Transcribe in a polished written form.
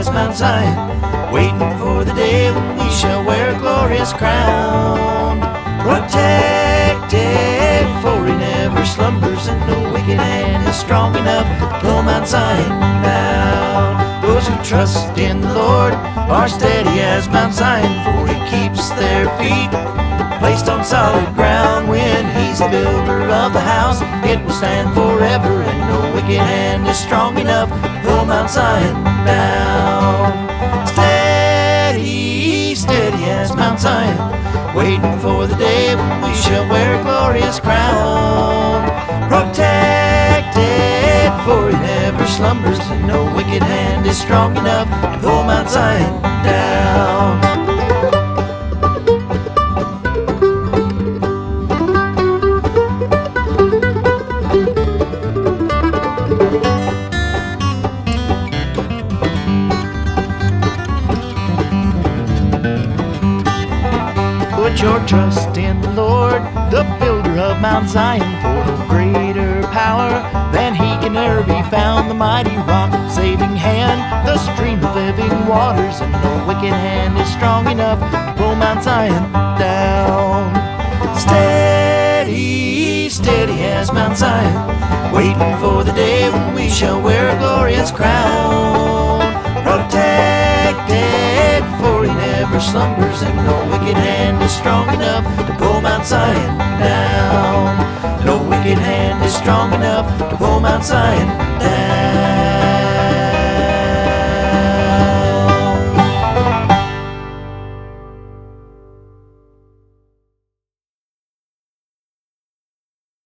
Mount Zion, waiting for the day when we shall wear a glorious crown. Protected, for he never slumbers, and no wicked hand is strong enough to pull Mount Zion down. Those who trust in the Lord are steady as Mount Zion, for he keeps their feet placed on solid ground. When he's the builder of the house, it will stand forever, and no wicked hand is strong enough to pull Mount Zion down. Steady, steady as Mount Zion, waiting for the day when we shall wear a glorious crown. Protected, for he never slumbers, and no wicked hand is strong enough to pull Mount Zion down. Put your trust in the Lord, the builder of Mount Zion, for no greater power than he can ever be found. The mighty rock, saving hand, the stream of living waters, and no wicked hand is strong enough to pull Mount Zion down. Steady, steady as Mount Zion, waiting for the day when we shall wear a glorious crown. Protected, for he never slumbers, and no wicked hand is strong enough to pull Mount Zion down. No wicked hand is strong enough to pull Mount Zion down.